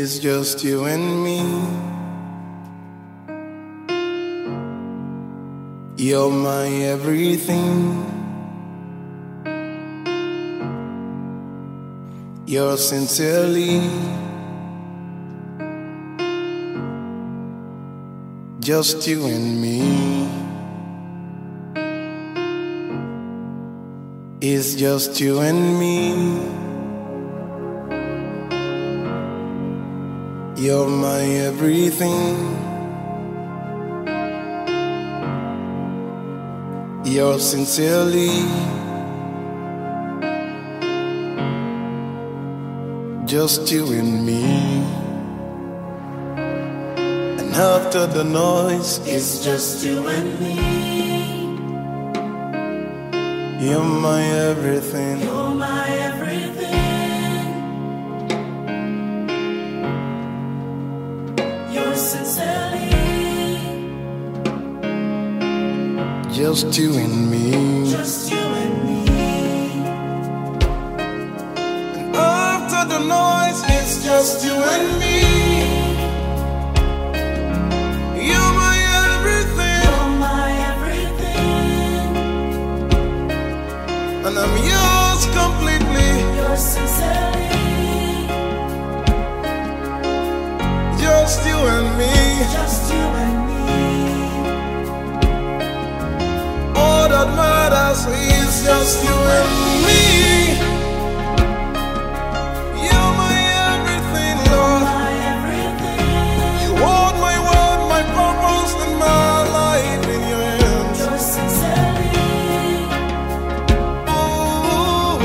It's just you and me. You're my everything. You're sincerely just you and me. It's just you and me. You're my everything. You're sincerely just you and me. And after the noise, it's just you and me. You're my everything. You're my everything. You're sincerely just you and me. just you and me. And after the noise, it's just you and me. You're my everything. You're my everything. And I'm yours completely. You're sincerely Just you and me. just you and me. All that matters is just you and me. You're my everything, Lord. My everything. You hold my world, my purpose, and my life in your hands. You're sincerely Oh,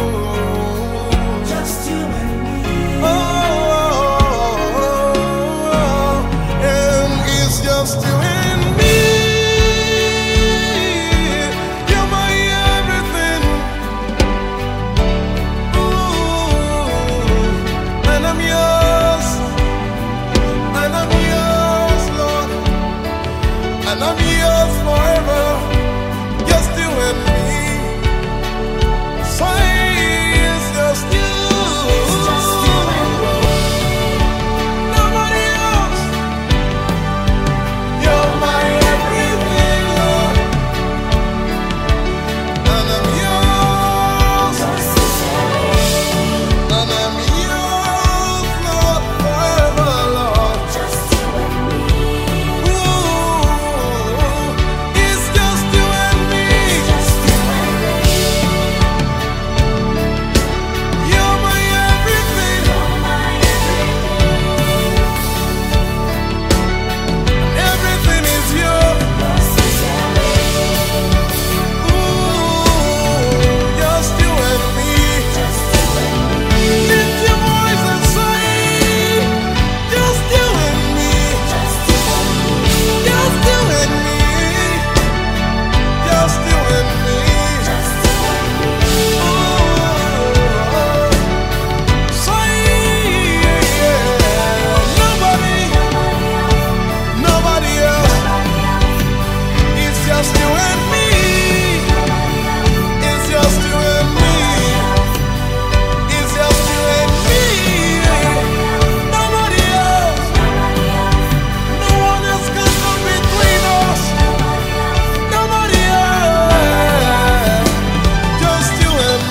just you and me. and it's just you and me. You're my everything. And I'm yours. And I'm yours, Lord. And I'm yours forever. Just you and me. Say it's just you. It's just you and me. Nobody else. You're my everything, Lord. And I'm yours. You're sincerely And I'm yours, Lord, forever, Lord. just you and me. Ooh, it's just you and me. Just you and me. You're my everything. You're my everything. Everything is yours. You're sincerely Ooh, just you and me. just you and me. Lift your voice and say, just you and me. Just you and me. Just you and me. Just you and me. Just you and me. Say, nobody else. It's just you and me. It's just you and me. It's just you and me. Nobody else. No one else can come between us. Nobody else. Just you and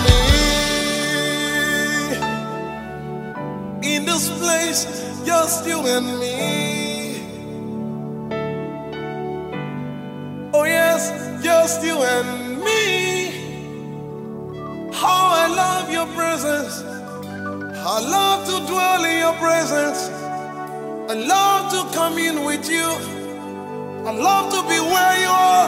me. In this place, just you and me. Oh yes, just you and me. How I love your presence. I love to dwell in your presence. I love to commune with you. I love to be where you are.